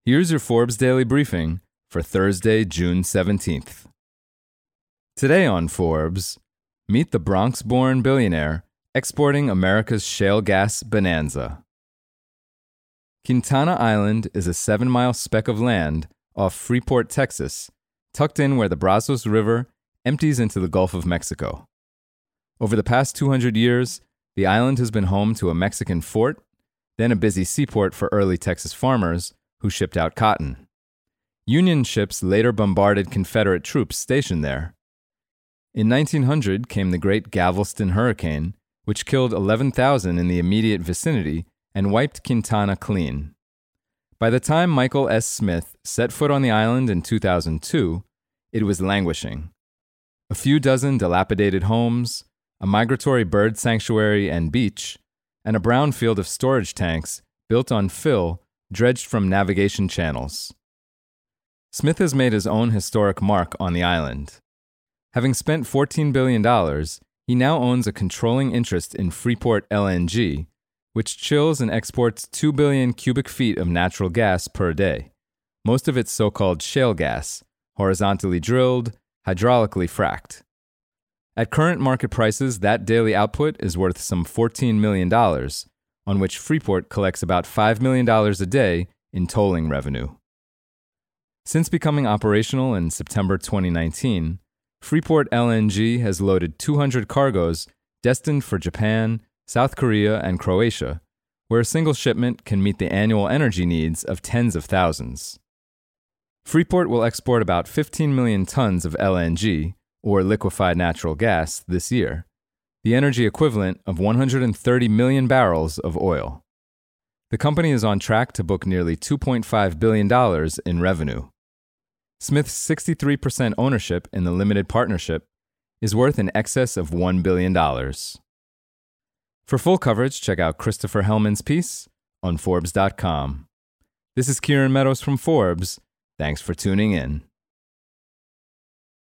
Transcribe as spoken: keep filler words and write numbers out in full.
Here's your Forbes Daily Briefing for Thursday, June seventeenth. Today on Forbes, meet the Bronx-born billionaire exporting America's shale gas bonanza. Quintana Island is a seven-mile speck of land off Freeport, Texas, tucked in where the Brazos River empties into the Gulf of Mexico. Over the past two hundred years, the island has been home to a Mexican fort, then a busy seaport for early Texas farmers who shipped out cotton. Union ships later bombarded Confederate troops stationed there. In nineteen hundred came the Great Galveston Hurricane, which killed eleven thousand in the immediate vicinity and wiped Quintana clean. By the time Michael S. Smith set foot on the island in two thousand two, it was languishing. A few dozen dilapidated homes, a migratory bird sanctuary and beach, and a brown field of storage tanks built on fill dredged from navigation channels. Smith has made his own historic mark on the island. Having spent fourteen billion dollars, he now owns a controlling interest in Freeport L N G, which chills and exports two billion cubic feet of natural gas per day, most of it so-called shale gas, horizontally drilled, hydraulically fracked. At current market prices, that daily output is worth some fourteen million dollars, on which Freeport collects about five million dollars a day in tolling revenue. Since becoming operational in September twenty nineteen, Freeport L N G has loaded two hundred cargoes destined for Japan, South Korea, and Croatia, where a single shipment can meet the annual energy needs of tens of thousands. Freeport will export about fifteen million tons of L N G, or liquefied natural gas, this year, the energy equivalent of one hundred thirty million barrels of oil. The company is on track to book nearly two point five billion dollars in revenue. Smith's sixty-three percent ownership in the limited partnership is worth in excess of one billion dollars. For full coverage, check out Christopher Hellman's piece on Forbes dot com. This is Kieran Meadows from Forbes. Thanks for tuning in.